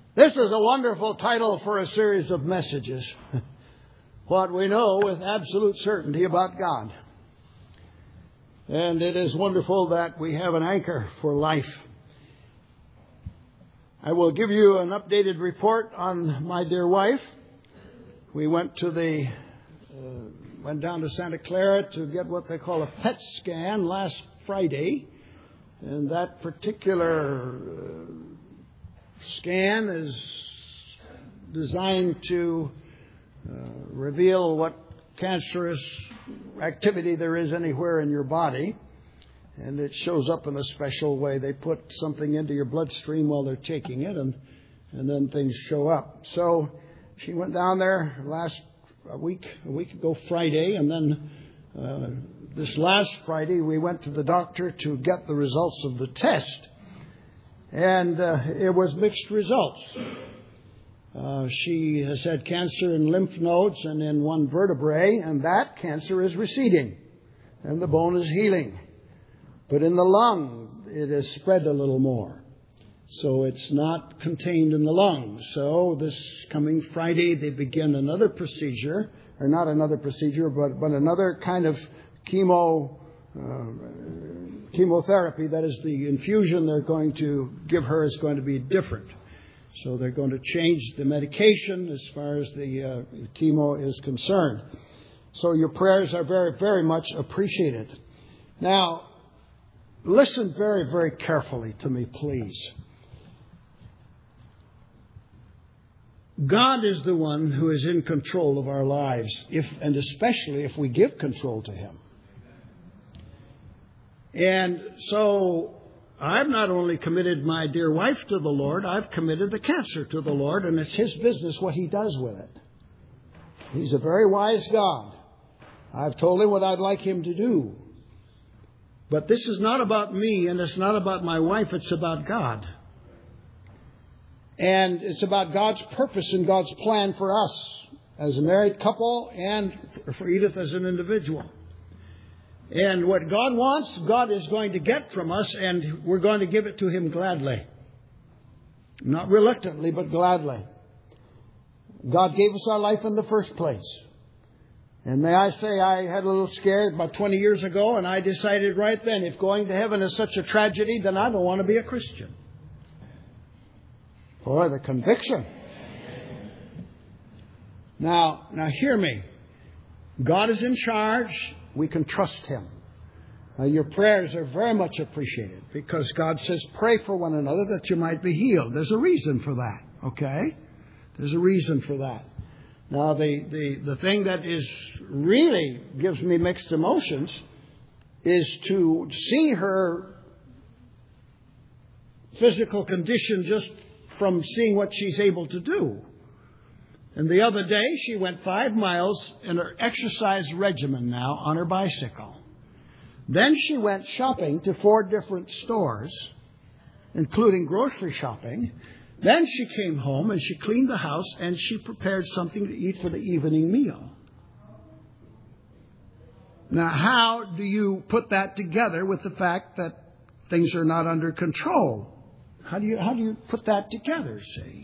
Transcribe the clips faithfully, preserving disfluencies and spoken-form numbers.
This is a wonderful title for a series of messages. What we know with absolute certainty about God. And it is wonderful that we have an anchor for life. I will give you an updated report on my dear wife. We went to the, uh, went down to Santa Clara to get what they call a P E T scan last Friday. And that particular uh, scan is designed to uh, reveal what cancerous activity there is anywhere in your body. And it shows up in a special way. They put something into your bloodstream while they're taking it, and and then things show up. So she went down there last a week, a week ago Friday, and then uh, this last Friday we went to the doctor to get the results of the test. And uh, it was mixed results. Uh, she has had cancer in lymph nodes and in one vertebrae, and that cancer is receding, and the bone is healing. But in the lung, it has spread a little more. So it's not contained in the lungs. So this coming Friday, they begin another procedure, or not another procedure, but, but another kind of chemo uh, chemotherapy. That is, the infusion they're going to give her is going to be different. So they're going to change the medication as far as the uh, chemo is concerned. So your prayers are very, very much appreciated. Now, listen very, very carefully to me, please. God is the one who is in control of our lives, if and especially if we give control to Him. And so I've not only committed my dear wife to the Lord, I've committed the cancer to the Lord, and it's His business what He does with it. He's a very wise God. I've told Him what I'd like Him to do. But this is not about me, and it's not about my wife, it's about God. And it's about God's purpose and God's plan for us as a married couple and for Edith as an individual. And what God wants, God is going to get from us, and we're going to give it to Him gladly. Not reluctantly, but gladly. God gave us our life in the first place. And may I say, I had a little scare about twenty years ago, and I decided right then, if going to heaven is such a tragedy, then I don't want to be a Christian. Boy, the conviction. Now, now hear me. God is in charge. We can trust Him. Now, your prayers are very much appreciated because God says, pray for one another that you might be healed. There's a reason for that, okay? There's a reason for that. Now, the, the, the thing that is really gives me mixed emotions is to see her physical condition just from seeing what she's able to do. And the other day, she went five miles in her exercise regimen now on her bicycle. Then she went shopping to four different stores, including grocery shopping. Then she came home and she cleaned the house and she prepared something to eat for the evening meal. Now, how do you put that together with the fact that things are not under control? How do you, how do you put that together, see?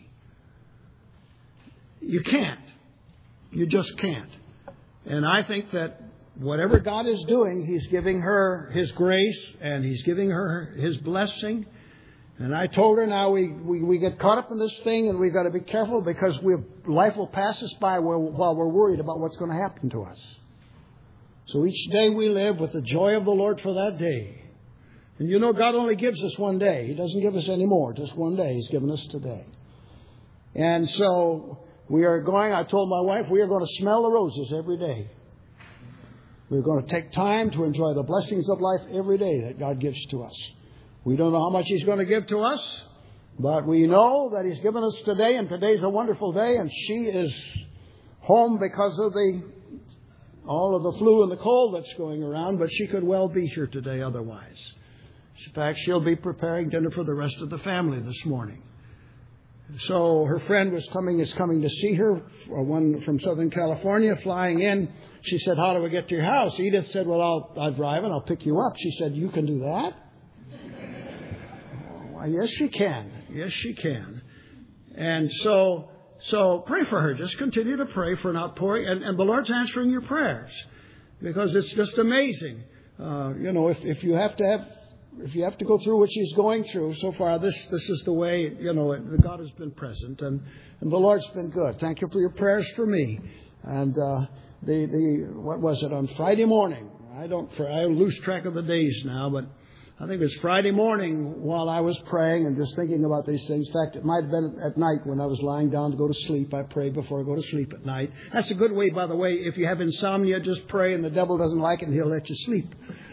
You can't. You just can't. And I think that whatever God is doing, He's giving her His grace and He's giving her His blessing. And I told her now we, we, we get caught up in this thing and we've got to be careful because we life will pass us by while we're worried about what's going to happen to us. So each day we live with the joy of the Lord for that day. And you know, God only gives us one day. He doesn't give us any more. Just one day He's given us today. And so we are going, I told my wife, we are going to smell the roses every day. We're going to take time to enjoy the blessings of life every day that God gives to us. We don't know how much He's going to give to us, but we know that He's given us today, and today's a wonderful day, and she is home because of the all of the flu and the cold that's going around, but she could well be here today otherwise. In fact, she'll be preparing dinner for the rest of the family this morning. So her friend was coming, is coming to see her, one from Southern California, flying in. She said, how do we get to your house? Edith said, well, I'll, I'll drive and I'll pick you up. She said, you can do that? Well, yes, she can. Yes, she can. And so, so pray for her. Just continue to pray for an outpouring. And, and the Lord's answering your prayers. Because it's just amazing. Uh, you know, if, if you have to have, if you have to go through what she's going through so far, this, this is the way, you know, God has been present and, and the Lord's been good. Thank you for your prayers for me. And, uh, the, the, what was it on Friday morning? I don't, I lose track of the days now, but I think it was Friday morning while I was praying and just thinking about these things. In fact, it might have been at night when I was lying down to go to sleep. I pray before I go to sleep at night. That's a good way, by the way. If you have insomnia, just pray and the devil doesn't like it and he'll let you sleep.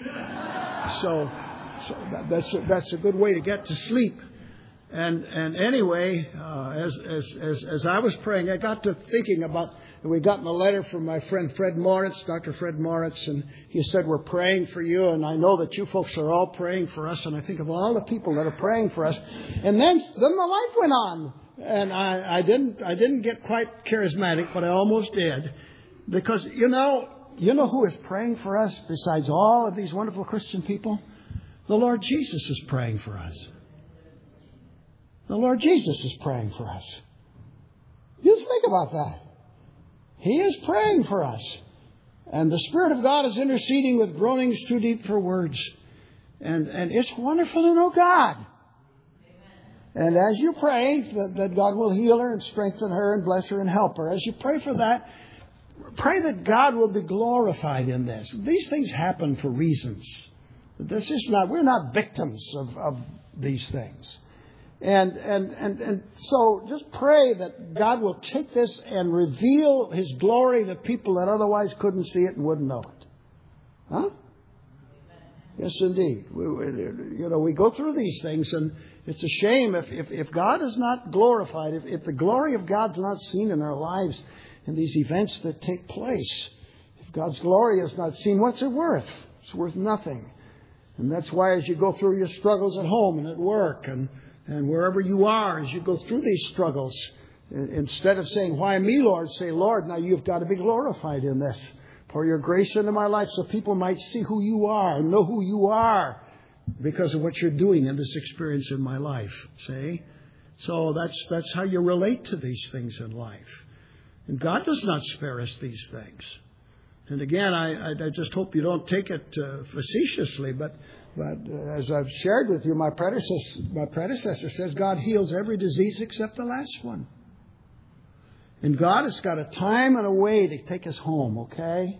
So, so that, that's, a, that's a good way to get to sleep. And, and anyway, uh, as, as, as, as I was praying, I got to thinking about, we got a letter from my friend Fred Moritz, Doctor Fred Moritz, and he said, we're praying for you, and I know that you folks are all praying for us, and I think of all the people that are praying for us. And then, then the light went on, and I, I didn't, I didn't get quite charismatic, but I almost did, because, you know, you know who is praying for us besides all of these wonderful Christian people? The Lord Jesus is praying for us. The Lord Jesus is praying for us. You think about that. He is praying for us. And the Spirit of God is interceding with groanings too deep for words. And, and it's wonderful to know God. Amen. And as you pray that, that God will heal her and strengthen her and bless her and help her, as you pray for that, pray that God will be glorified in this. These things happen for reasons. This is not, we're not victims of, of these things. And, and, and, and so just pray that God will take this and reveal His glory to people that otherwise couldn't see it and wouldn't know it. Huh? Yes, indeed. We, we, you know, we go through these things and it's a shame if, if, if God is not glorified, if, if the glory of God's not seen in our lives in these events that take place. If God's glory is not seen, what's it worth? It's worth nothing. And that's why as you go through your struggles at home and at work and And wherever you are, as you go through these struggles, instead of saying, why me, Lord, say, Lord, now you've got to be glorified in this. Pour your grace into my life so people might see who you are, know who you are because of what you're doing in this experience in my life. See? So that's, that's how you relate to these things in life. And God does not spare us these things. And again, I, I just hope you don't take it uh, facetiously, but But uh, as I've shared with you, my predecessor, my predecessor says God heals every disease except the last one. And God has got a time and a way to take us home, okay?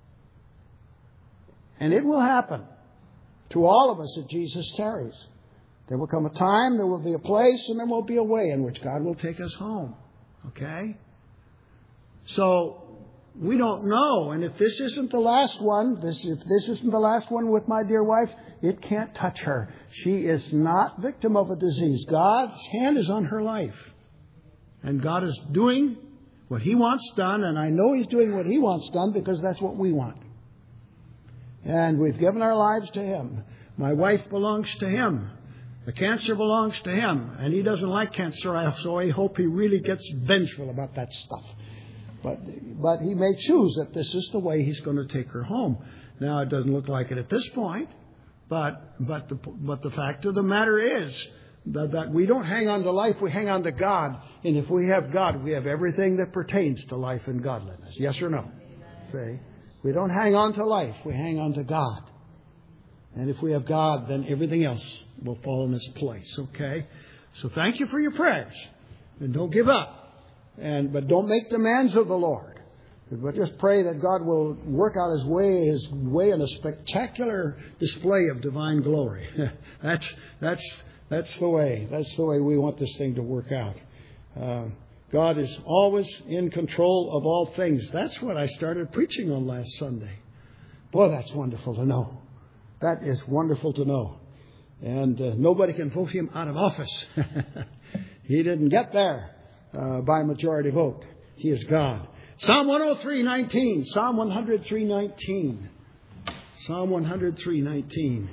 And it will happen to all of us if Jesus tarries. There will come a time, there will be a place, and there will be a way in which God will take us home, okay? So we don't know. And if this isn't the last one, this if this isn't the last one with my dear wife, it can't touch her. She is not victim of a disease. God's hand is on her life. And God is doing what He wants done. And I know He's doing what He wants done because that's what we want. And we've given our lives to Him. My wife belongs to Him. The cancer belongs to Him. And He doesn't like cancer, so I hope He really gets vengeful about that stuff. But but He may choose that this is the way He's going to take her home. Now, it doesn't look like it at this point. But but the, but the fact of the matter is that, that we don't hang on to life. We hang on to God. And if we have God, we have everything that pertains to life and godliness. Yes or no? See? We don't hang on to life. We hang on to God. And if we have God, then everything else will fall in its place. Okay? So thank you for your prayers. And don't give up. And but don't make demands of the Lord. But just pray that God will work out His way, His way in a spectacular display of divine glory. that's that's that's the way. That's the way we want this thing to work out. Uh, God is always in control of all things. That's what I started preaching on last Sunday. Boy, that's wonderful to know. That is wonderful to know. And uh, nobody can vote Him out of office. He didn't get there uh, by majority vote. He is God. Psalm one oh three nineteen. Psalm one oh three nineteen. Psalm one oh three nineteen.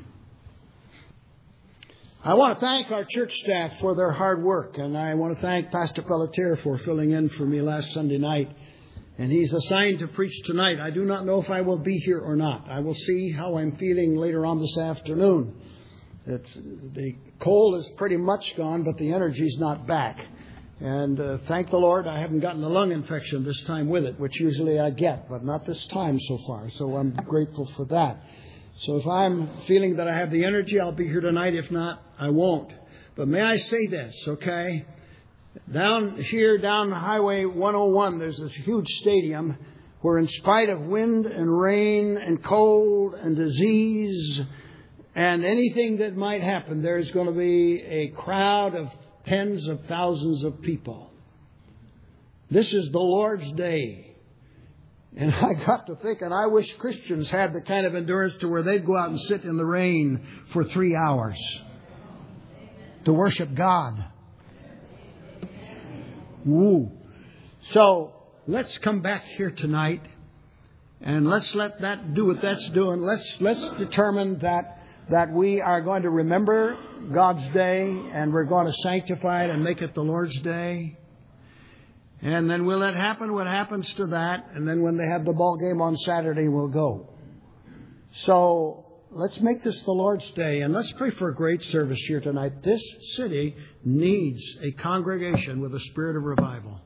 I want to thank our church staff for their hard work. And I want to thank Pastor Pelletier for filling in for me last Sunday night. And he's assigned to preach tonight. I do not know if I will be here or not. I will see how I'm feeling later on this afternoon. It's, the cold is pretty much gone, but the energy's not back. And uh, thank the Lord I haven't gotten a lung infection this time with it, which usually I get, but not this time so far. So I'm grateful for that. So if I'm feeling that I have the energy, I'll be here tonight. If not, I won't. But may I say this, okay? Down here, down Highway one oh one, there's this huge stadium where in spite of wind and rain and cold and disease and anything that might happen, there's going to be a crowd of tens of thousands of people. This is the Lord's day. And I got to thinking, I wish Christians had the kind of endurance to where they'd go out and sit in the rain for three hours to worship God. Woo. So let's come back here tonight and let's let that do what that's doing. Let's let's determine that that we are going to remember God's day and we're going to sanctify it and make it the Lord's day. And then we'll let happen what happens to that. And then when they have the ball game on Saturday, we'll go. So let's make this the Lord's day. And let's pray for a great service here tonight. This city needs a congregation with a spirit of revival.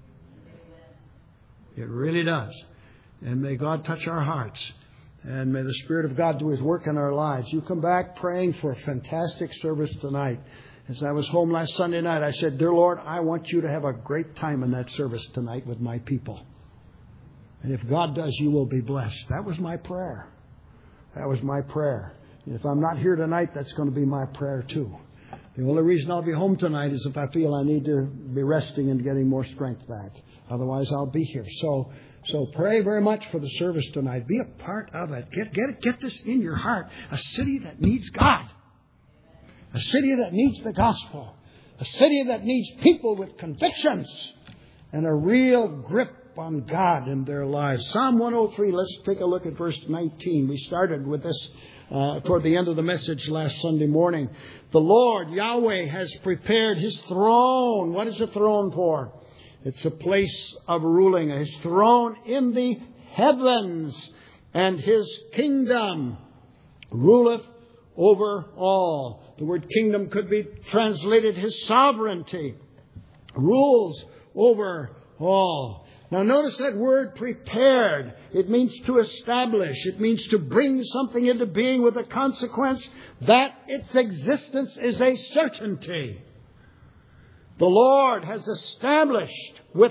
It really does. And may God touch our hearts. And may the Spirit of God do His work in our lives. You come back praying for a fantastic service tonight. As I was home last Sunday night, I said, Dear Lord, I want you to have a great time in that service tonight with my people. And if God does, you will be blessed. That was my prayer. That was my prayer. And if I'm not here tonight, that's going to be my prayer too. The only reason I'll be home tonight is if I feel I need to be resting and getting more strength back. Otherwise, I'll be here. So, so pray very much for the service tonight. Be a part of it. Get, get it. Get this in your heart. A city that needs God. A city that needs the gospel. A city that needs people with convictions and a real grip on God in their lives. Psalm one oh three, let's take a look at verse nineteen. We started with this uh, toward the end of the message last Sunday morning. The Lord, Yahweh, has prepared His throne. What is a throne for? It's a place of ruling. His throne in the heavens, and His kingdom ruleth over all. The word kingdom could be translated His sovereignty. Rules over all. Now notice that word prepared. It means to establish. It means to bring something into being with a consequence that its existence is a certainty. The Lord has established with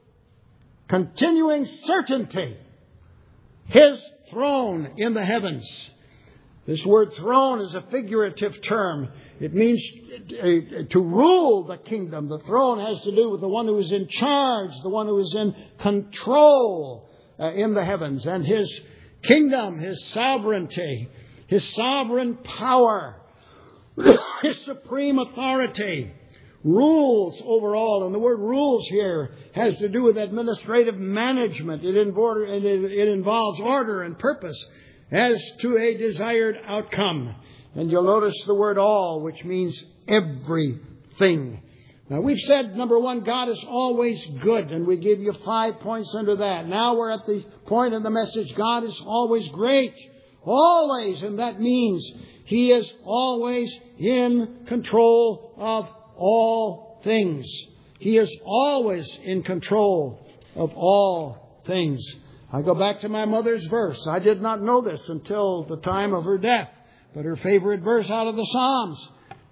continuing certainty His throne in the heavens. This word throne is a figurative term. It means to rule the kingdom. The throne has to do with the one who is in charge, the one who is in control uh, in the heavens. And His kingdom, His sovereignty, His sovereign power, His supreme authority rules over all. And the word rules here has to do with administrative management. It, invo- it, it involves order and purpose as to a desired outcome. And you'll notice the word all, which means everything. Now, we've said, number one, God is always good, and we give you five points under that. Now we're at the point in the message, God is always great. Always, and that means He is always in control of all things. He is always in control of all things. I go back to my mother's verse. I did not know this until the time of her death. But her favorite verse out of the Psalms.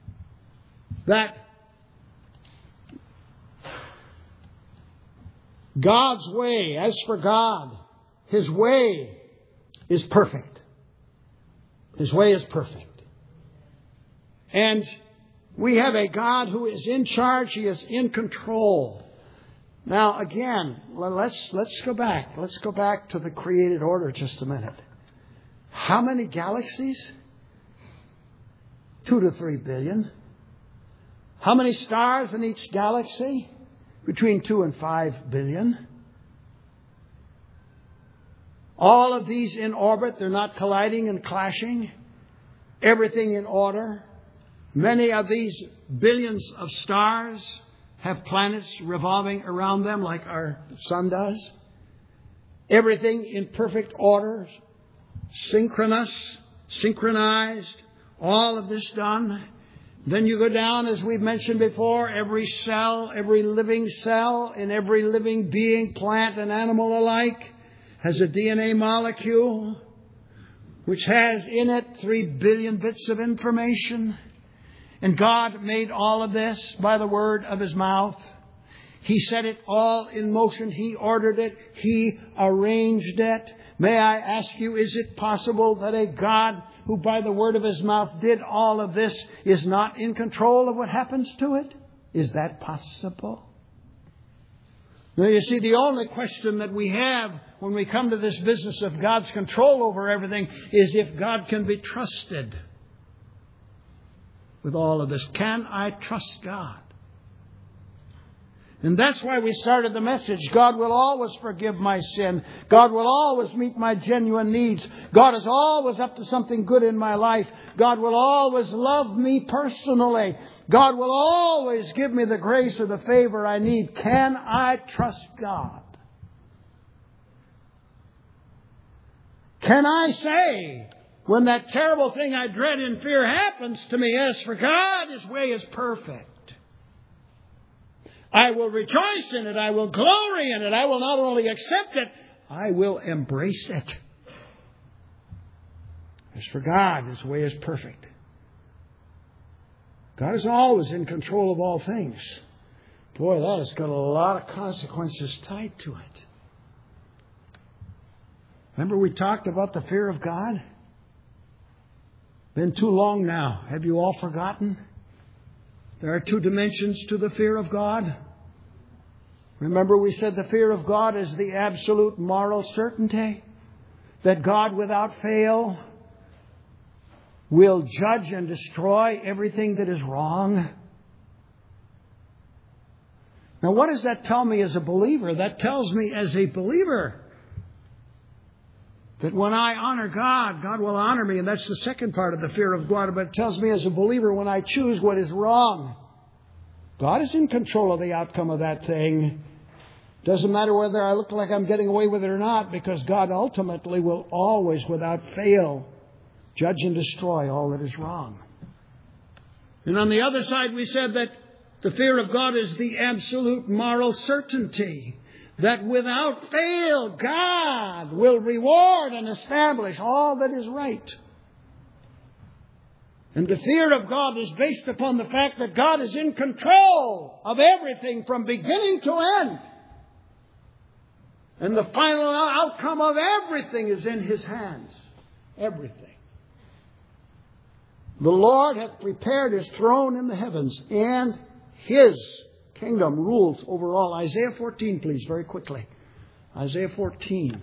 That God's way, as for God, His way is perfect. His way is perfect. And we have a God who is in charge. He is in control. Now, again, let's let's go back. Let's go back to the created order just a minute. How many galaxies? Two to three billion. How many stars in each galaxy? Between two and five billion. All of these in orbit. They're not colliding and clashing. Everything in order. Many of these billions of stars have planets revolving around them like our sun does. Everything in perfect order. Synchronous. Synchronized. All of this done. Then you go down, as we've mentioned before, every cell, every living cell in every living being, plant and animal alike, has a D N A molecule which has in it three billion bits of information. And God made all of this by the word of His mouth. He set it all in motion. He ordered it. He arranged it. May I ask you, is it possible that a God who by the word of His mouth did all of this is not in control of what happens to it? Is that possible? Now, you see, the only question that we have when we come to this business of God's control over everything is if God can be trusted with all of this. Can I trust God? And that's why we started the message. God will always forgive my sin. God will always meet my genuine needs. God is always up to something good in my life. God will always love me personally. God will always give me the grace or the favor I need. Can I trust God? Can I say, when that terrible thing I dread and fear happens to me, as for God, His way is perfect. I will rejoice in it. I will glory in it. I will not only accept it, I will embrace it. As for God, His way is perfect. God is always in control of all things. Boy, that has got a lot of consequences tied to it. Remember we talked about the fear of God? Been too long now. Have you all forgotten? There are two dimensions to the fear of God. Remember we said the fear of God is the absolute moral certainty that God without fail will judge and destroy everything that is wrong. Now what does that tell me as a believer? That tells me as a believer that when I honor God, God will honor me. And that's the second part of the fear of God. But it tells me as a believer, when I choose what is wrong, God is in control of the outcome of that thing. Doesn't matter whether I look like I'm getting away with it or not, because God ultimately will always, without fail, judge and destroy all that is wrong. And on the other side, we said that the fear of God is the absolute moral certainty that without fail, God will reward and establish all that is right. And the fear of God is based upon the fact that God is in control of everything from beginning to end. And the final outcome of everything is in His hands. Everything. The Lord hath prepared His throne in the heavens, and His kingdom rules over all. Isaiah fourteen, please, very quickly. Isaiah fourteen.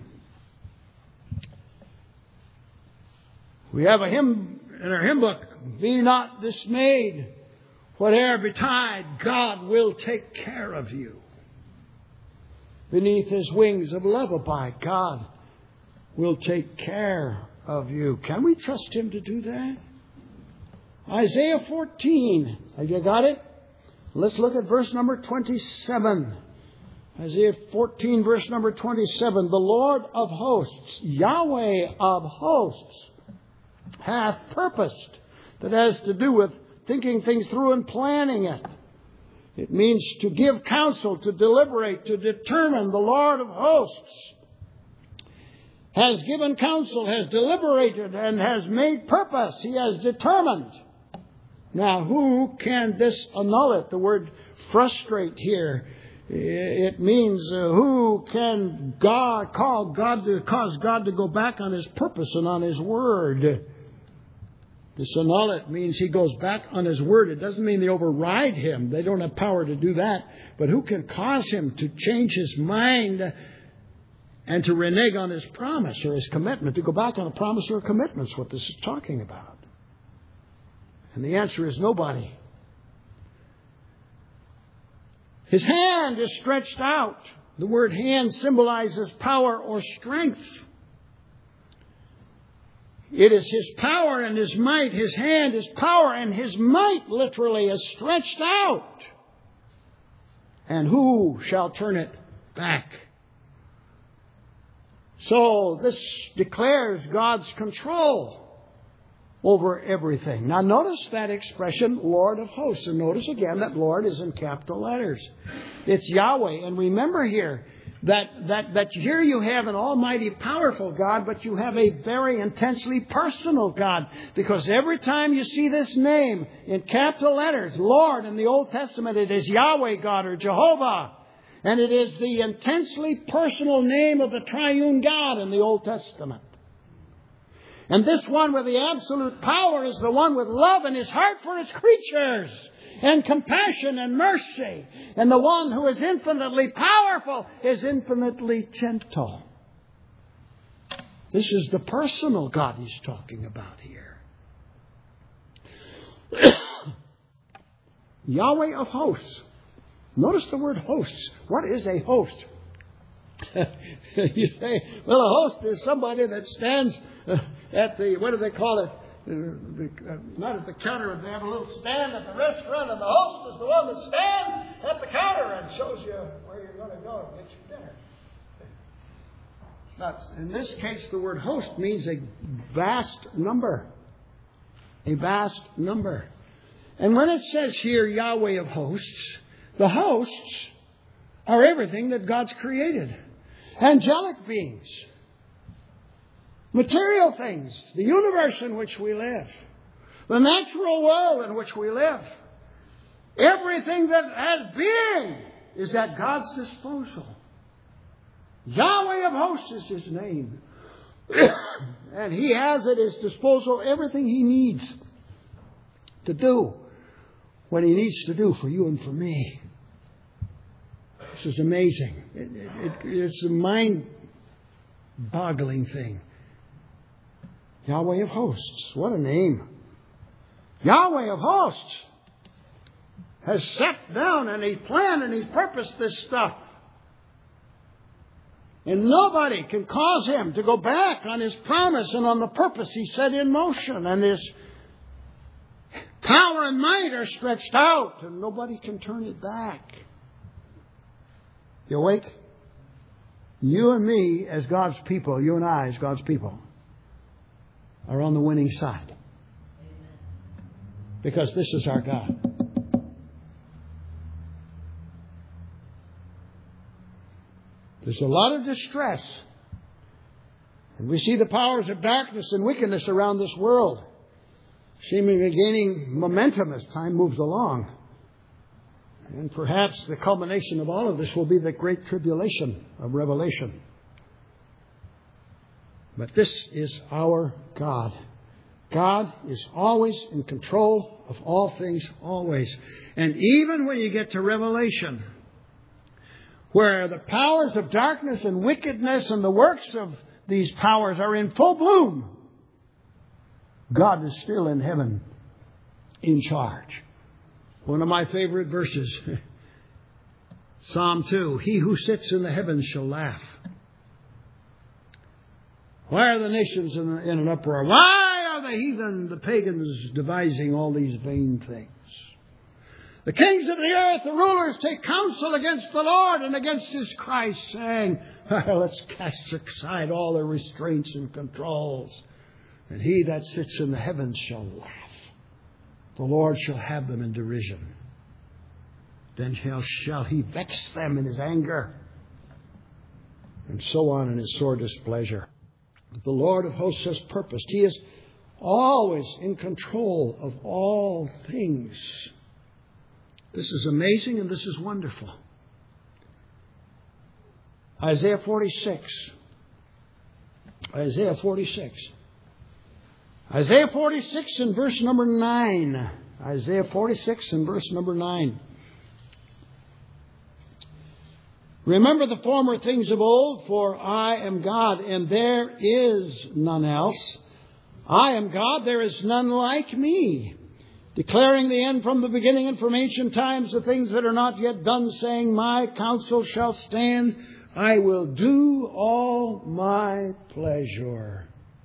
We have a hymn in our hymn book. Be not dismayed, whate'er betide, God will take care of you. Beneath His wings of love abide. God will take care of you. Can we trust Him to do that? Isaiah fourteen. Have you got it? Let's look at verse number twenty-seven. Isaiah fourteen, verse number twenty-seven. The Lord of hosts, Yahweh of hosts, hath purposed. That has to do with thinking things through and planning it. It means to give counsel, to deliberate, to determine. The Lord of hosts has given counsel, has deliberated, and has made purpose. He has determined. Now, who can this annul it? The word frustrate here, it means uh, who can God call God to cause God to go back on His purpose and on His word? This annul it means He goes back on His word. It doesn't mean they override Him. They don't have power to do that. But who can cause Him to change His mind and to renege on His promise or His commitment? To go back on a promise or a commitment is what this is talking about. And the answer is nobody. His hand is stretched out. The word hand symbolizes power or strength. It is His power and His might. His hand, His power and His might literally is stretched out. And who shall turn it back? So this declares God's control. over everything. Now notice that expression, Lord of hosts. And notice again that Lord is in capital letters. It's Yahweh. And remember here that, that, that here you have an almighty powerful God, but you have a very intensely personal God. Because every time you see this name in capital letters, Lord in the Old Testament, it is Yahweh God or Jehovah. And it is the intensely personal name of the triune God in the Old Testament. And this one with the absolute power is the one with love in his heart for his creatures and compassion and mercy. And the one who is infinitely powerful is infinitely gentle. This is the personal God he's talking about here. Yahweh of hosts. Notice the word hosts. What is a host? You say, well, a host is somebody that stands at the, what do they call it? Uh, the, uh, not at the counter. They have a little stand at the restaurant, and the host is the one that stands at the counter and shows you where you're going to go and get your dinner. It's not, in this case, the word host means a vast number. A vast number. And when it says here, Yahweh of hosts, the hosts are everything that God's created. Angelic beings. Material things. The universe in which we live. The natural world in which we live. Everything that has being is at God's disposal. Yahweh of hosts is his name. And he has at his disposal everything he needs to do what he needs to do for you and for me. This is amazing. It, it, it's a mind-boggling thing. Yahweh of hosts. What a name. Yahweh of hosts has sat down and he's planned and he's purposed this stuff. And nobody can cause him to go back on his promise and on the purpose he set in motion. And his power and might are stretched out and nobody can turn it back. You awake? You and me as God's people, you and I as God's people, are on the winning side. Because this is our God. There's a lot of distress. And we see the powers of darkness and wickedness around this world seemingly gaining momentum as time moves along. And perhaps the culmination of all of this will be the great tribulation of Revelation. But this is our God. God is always in control of all things, always. And even when you get to Revelation, where the powers of darkness and wickedness and the works of these powers are in full bloom, God is still in heaven in charge. One of my favorite verses, Psalm two, he who sits in the heavens shall laugh. Why are the nations in an uproar? Why are the heathen, the pagans, devising all these vain things? The kings of the earth, the rulers, take counsel against the Lord and against his Christ, saying, let's cast aside all their restraints and controls. And he that sits in the heavens shall laugh. The Lord shall have them in derision. Then shall, shall he vex them in his anger. And so on in his sore displeasure. The Lord of hosts has purposed. He is always in control of all things. This is amazing and this is wonderful. Isaiah forty-six. Isaiah forty-six. Isaiah forty-six and verse number nine. Isaiah forty-six and verse number nine. Remember the former things of old, for I am God, and there is none else. I am God, there is none like me. Declaring the end from the beginning and from ancient times, the things that are not yet done, saying, my counsel shall stand. I will do all my pleasure.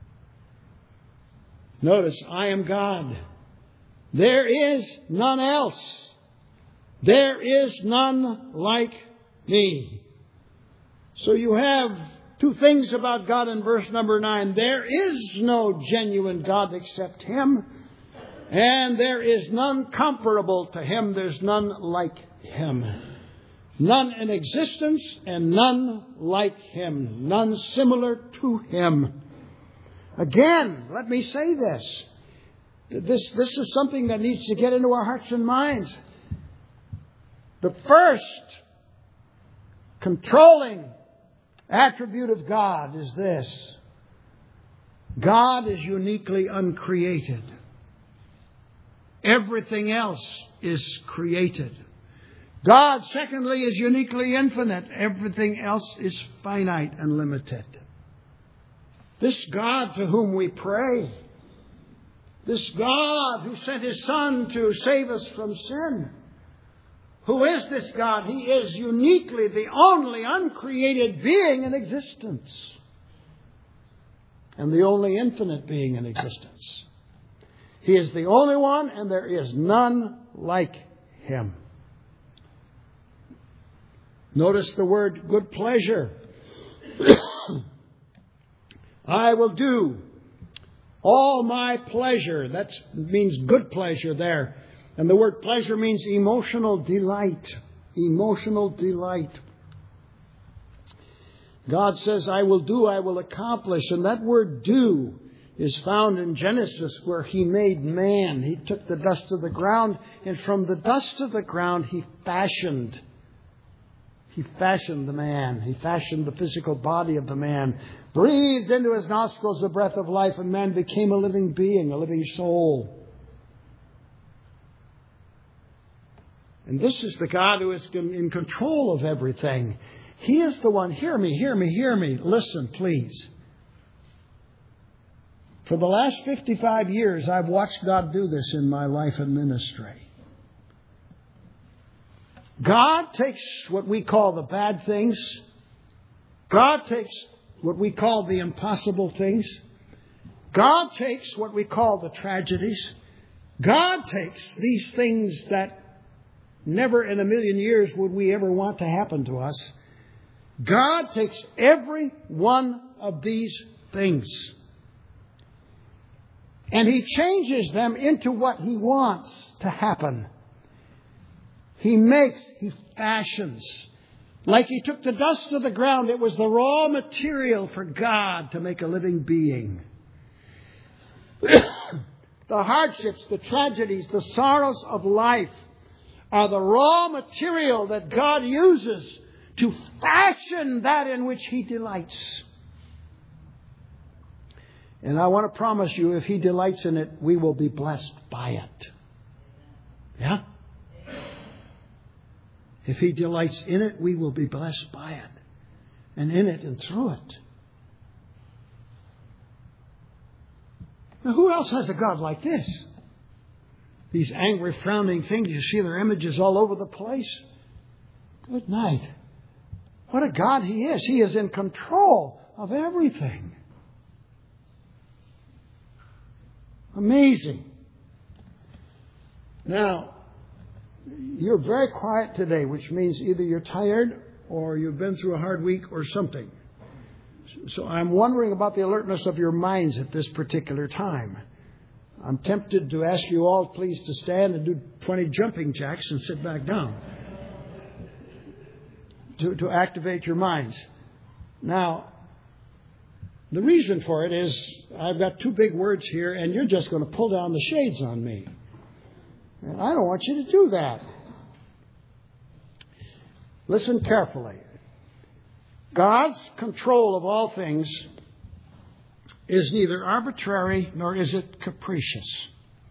Notice, I am God. There is none else. There is none like me. So you have two things about God in verse number nine. There is no genuine God except Him, and there is none comparable to Him. There's none like Him. None in existence and none like Him. None similar to Him. Again, let me say this. This, this is something that needs to get into our hearts and minds. The first controlling attribute of God is this. God is uniquely uncreated. Everything else is created. God, secondly, is uniquely infinite. Everything else is finite and limited. This God to whom we pray, this God who sent His Son to save us from sin, who is this God? He is uniquely the only uncreated being in existence. And the only infinite being in existence. He is the only one, and there is none like Him. Notice the word good pleasure. I will do all my pleasure. That means good pleasure there. And the word pleasure means emotional delight. Emotional delight. God says, I will do, I will accomplish. And that word do is found in Genesis, where He made man. He took the dust of the ground, and from the dust of the ground He fashioned. He fashioned the man. He fashioned the physical body of the man. Breathed into his nostrils the breath of life, and man became a living being, a living soul. And this is the God who is in control of everything. He is the one. Hear me, hear me, hear me. Listen, please. For the last fifty-five years, I've watched God do this in my life and ministry. God takes what we call the bad things. God takes what we call the impossible things. God takes what we call the tragedies. God takes these things that never in a million years would we ever want to happen to us. God takes every one of these things, and He changes them into what He wants to happen. He makes, He fashions. Like He took the dust of the ground, it was the raw material for God to make a living being. The hardships, the tragedies, the sorrows of life are the raw material that God uses to fashion that in which He delights. And I want to promise you, if He delights in it, we will be blessed by it. Yeah? If He delights in it, we will be blessed by it. And in it and through it. Now, who else has a God like this? These angry, frowning things, you see their images all over the place. Good night. What a God He is. He is in control of everything. Amazing. Now, you're very quiet today, which means either you're tired or you've been through a hard week or something. So I'm wondering about the alertness of your minds at this particular time. I'm tempted to ask you all please to stand and do twenty jumping jacks and sit back down to, to activate your minds. Now, the reason for it is I've got two big words here, and you're just going to pull down the shades on me. And I don't want you to do that. Listen carefully. God's control of all things is neither arbitrary nor is it capricious.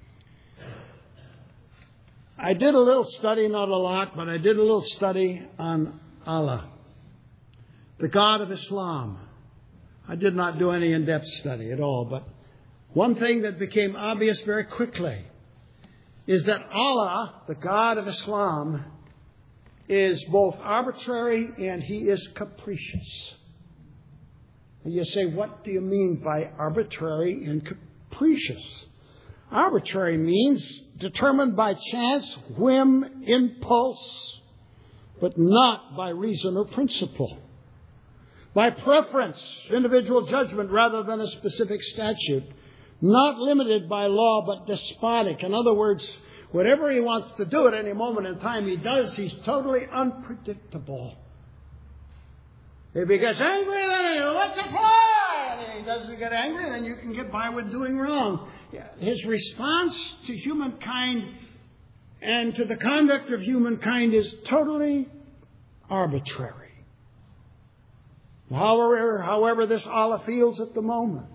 I did a little study, not a lot, but I did a little study on Allah, the God of Islam. I did not do any in-depth study at all, but one thing that became obvious very quickly is that Allah, the God of Islam, is both arbitrary and He is capricious. And you say, what do you mean by arbitrary and capricious? Arbitrary means determined by chance, whim, impulse, but not by reason or principle. by preference, individual judgment rather than a specific statute. Not limited by law, but despotic. In other words, whatever he wants to do at any moment in time, he does. He's totally unpredictable. If he gets angry, then he lets it fly. And if he doesn't get angry, then you can get by with doing wrong. His response to humankind and to the conduct of humankind is totally arbitrary. However, however this Allah feels at the moment.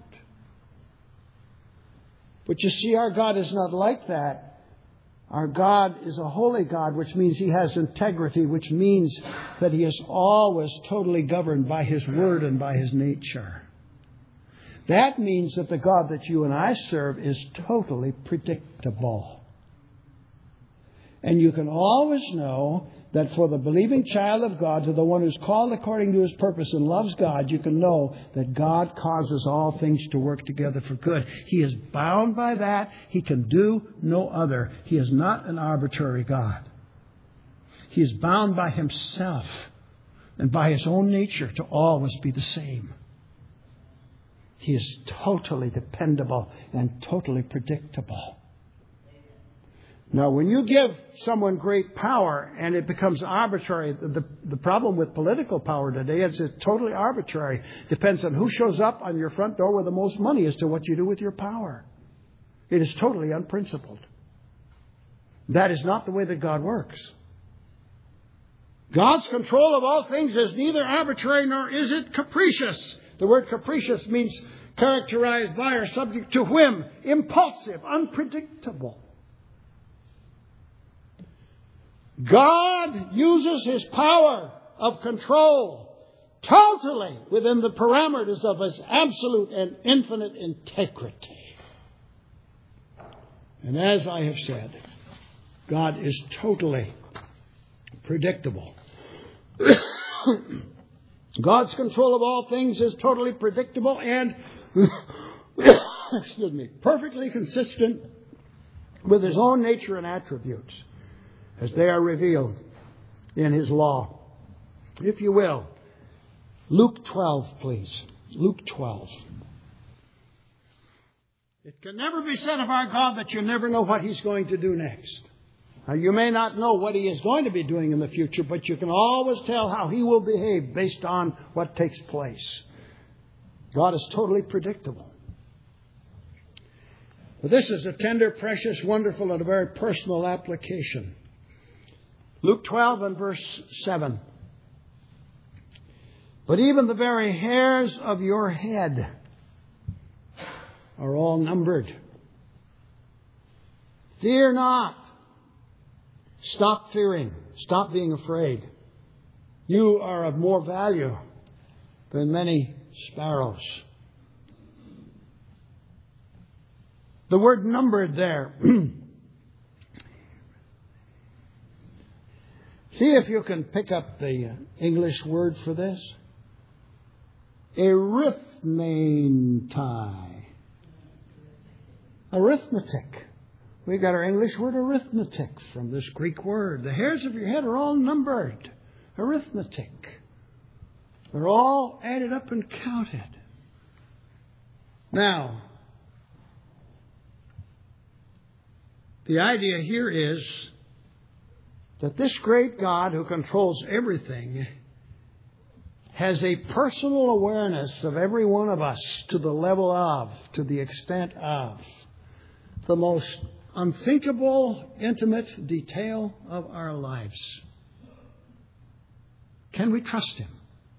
But you see, our God is not like that. Our God is a holy God, which means He has integrity, which means that He is always totally governed by His word and by His nature. That means that the God that you and I serve is totally predictable. And you can always know that for the believing child of God, to the one who's called according to His purpose and loves God, you can know that God causes all things to work together for good. He is bound by that. He can do no other. He is not an arbitrary God. He is bound by Himself and by His own nature to always be the same. He is totally dependable and totally predictable. Now, when you give someone great power and it becomes arbitrary, the, the problem with political power today is it's totally arbitrary. Depends on who shows up on your front door with the most money as to what you do with your power. It is totally unprincipled. That is not the way that God works. God's control of all things is neither arbitrary nor is it capricious. The word capricious means characterized by or subject to whim, impulsive, unpredictable. God uses His power of control totally within the parameters of His absolute and infinite integrity. And as I have said, God is totally predictable. God's control of all things is totally predictable and excuse me, perfectly consistent with His own nature and attributes, as they are revealed in His law. If you will, Luke twelve, please. Luke twelve. It can never be said of our God that you never know what He's going to do next. Now, you may not know what He is going to be doing in the future, but you can always tell how He will behave based on what takes place. God is totally predictable. But this is a tender, precious, wonderful, and a very personal application. Luke twelve and verse seven. But even the very hairs of your head are all numbered. Fear not. Stop fearing. Stop being afraid. You are of more value than many sparrows. The word numbered there. See if you can pick up the English word for this. Arithmantai. Arithmetic. We got our English word arithmetic from this Greek word. The hairs of your head are all numbered. Arithmetic. They're all added up and counted. Now, the idea here is that this great God who controls everything has a personal awareness of every one of us to the level of, to the extent of, the most unthinkable, intimate detail of our lives. Can we trust Him?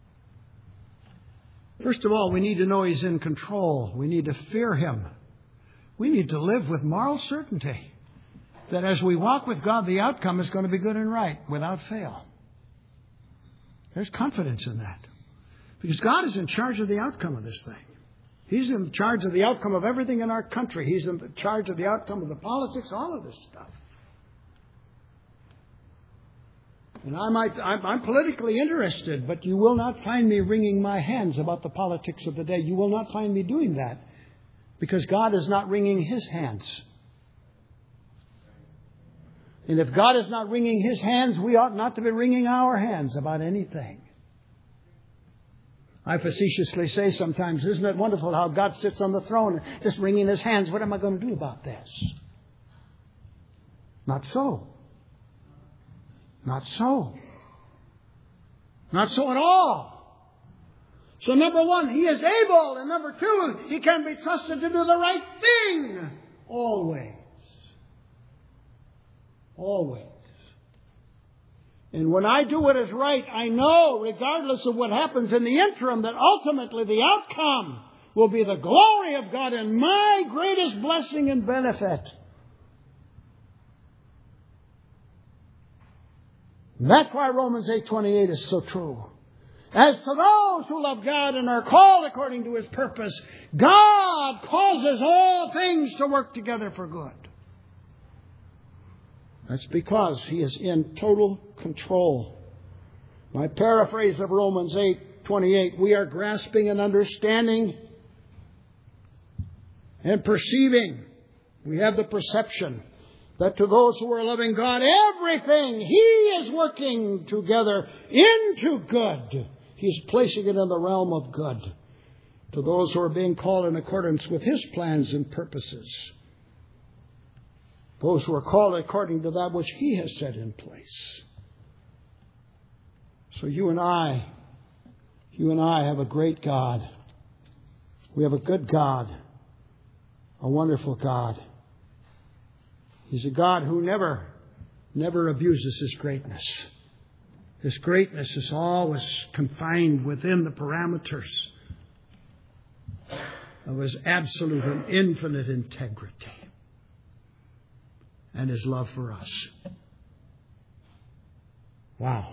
First of all, we need to know He's in control. We need to fear Him. We need to live with moral certainty that as we walk with God, the outcome is going to be good and right without fail. There's confidence in that. Because God is in charge of the outcome of this thing. He's in charge of the outcome of everything in our country. He's in charge of the outcome of the politics, all of this stuff. And I might, I'm, I'm politically interested, but you will not find me wringing my hands about the politics of the day. You will not find me doing that because God is not wringing His hands. And if God is not wringing His hands, we ought not to be wringing our hands about anything. I facetiously say sometimes, isn't it wonderful how God sits on the throne just wringing His hands? What am I going to do about this? Not so. Not so. Not so at all. So number one, He is able. And number two, He can be trusted to do the right thing. Always. Always. And when I do what is right, I know, regardless of what happens in the interim, that ultimately the outcome will be the glory of God and my greatest blessing and benefit. And that's why Romans eight twenty-eight is so true. As to those who love God and are called according to His purpose, God causes all things to work together for good. That's because He is in total control. My paraphrase of Romans eight twenty-eight, we are grasping and understanding and perceiving. We have the perception that to those who are loving God, everything He is working together into good. He's placing it in the realm of good. To those who are being called in accordance with His plans and purposes. Those who are called according to that which He has set in place. So you and I, you and I have a great God. We have a good God. A wonderful God. He's a God who never, never abuses His greatness. His greatness is always confined within the parameters of His absolute and infinite integrity. And His love for us. Wow.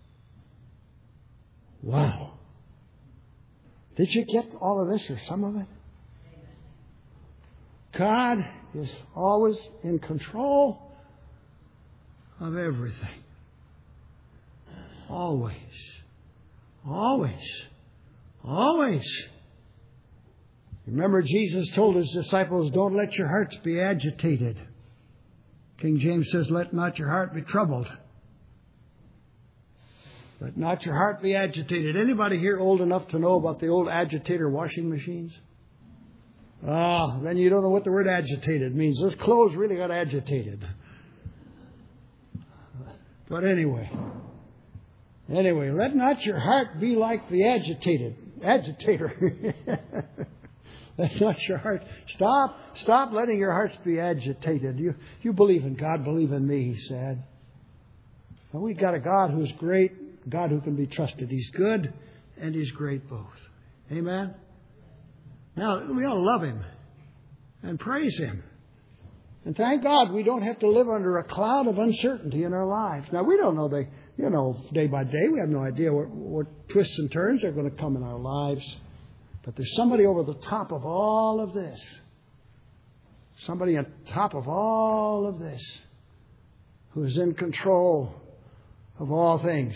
Wow. Did you get all of this or some of it? God is always in control of everything. Always. Always. Always. Remember, Jesus told His disciples, don't let your hearts be agitated. King James says, let not your heart be troubled. Let not your heart be agitated. Anybody here old enough to know about the old agitator washing machines? Ah, oh, then you don't know what the word agitated means. Those clothes really got agitated. But anyway. Anyway, let not your heart be like the agitated. Agitator. Let not your heart. Stop. Stop letting your hearts be agitated. You, you believe in God, believe in me, He said. And we've got a God who's great, a God who can be trusted. He's good and He's great both. Amen? Now, we ought to love Him and praise Him. And thank God we don't have to live under a cloud of uncertainty in our lives. Now, we don't know the, you know, day by day. We have no idea what, what twists and turns are going to come in our lives. But there's somebody over the top of all of this. Somebody on top of all of this who is in control of all things.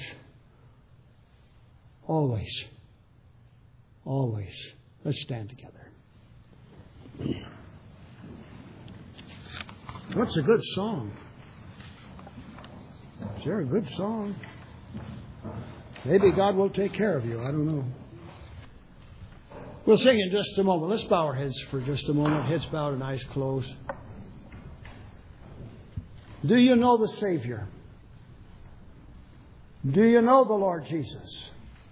Always. Always. Let's stand together. What's a good song? Is there a good song? Maybe God will take care of you. I don't know. We'll sing in just a moment. Let's bow our heads for just a moment. Heads bowed and eyes closed. Do you know the Savior? Do you know the Lord Jesus?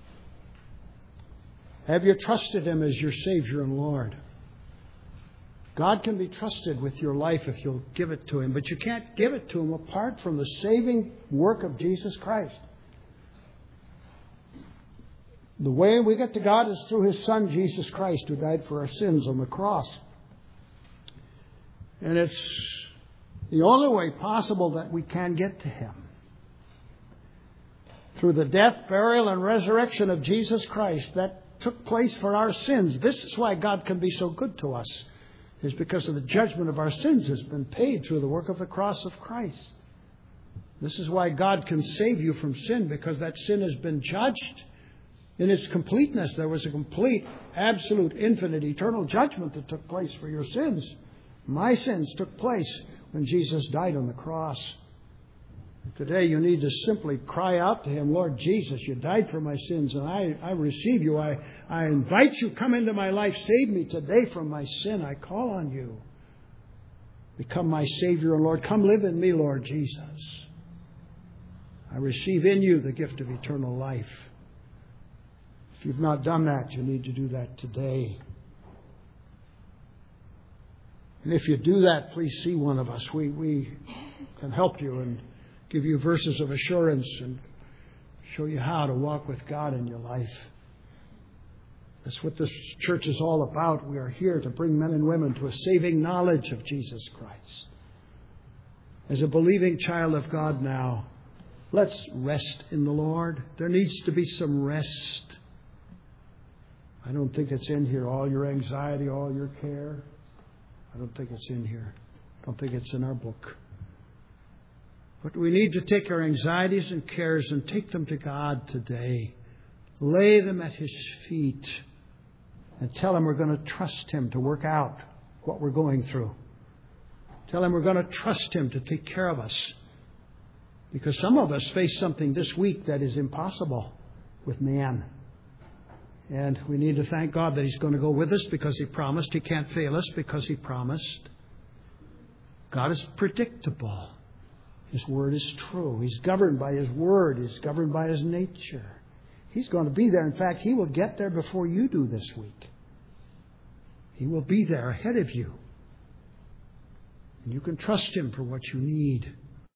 Have you trusted Him as your Savior and Lord? God can be trusted with your life if you'll give it to Him, but you can't give it to Him apart from the saving work of Jesus Christ. The way we get to God is through His Son, Jesus Christ, who died for our sins on the cross. And it's the only way possible that we can get to Him. Through the death, burial, and resurrection of Jesus Christ that took place for our sins. This is why God can be so good to us. Is because of the judgment of our sins has been paid through the work of the cross of Christ. This is why God can save you from sin, because that sin has been judged in its completeness. There was a complete, absolute, infinite, eternal judgment that took place for your sins. My sins took place when Jesus died on the cross. Today you need to simply cry out to Him, Lord Jesus, you died for my sins and I, I receive you. I, I invite you, come into my life. Save me today from my sin. I call on you. Become my Savior and Lord. Come live in me, Lord Jesus. I receive in you the gift of eternal life. If you've not done that, you need to do that today. And if you do that, please see one of us. We, we can help you and give you verses of assurance and show you how to walk with God in your life. That's what this church is all about. We are here to bring men and women to a saving knowledge of Jesus Christ. As a believing child of God now, let's rest in the Lord. There needs to be some rest. I don't think it's in here, all your anxiety, all your care. I don't think it's in here. I don't think it's in our book. But we need to take our anxieties and cares and take them to God today. Lay them at His feet and tell Him we're going to trust Him to work out what we're going through. Tell Him we're going to trust Him to take care of us. Because some of us face something this week that is impossible with man. And we need to thank God that He's going to go with us because He promised. He can't fail us because He promised. God is predictable. His Word is true. He's governed by His Word. He's governed by His nature. He's going to be there. In fact, He will get there before you do this week. He will be there ahead of you. And you can trust Him for what you need.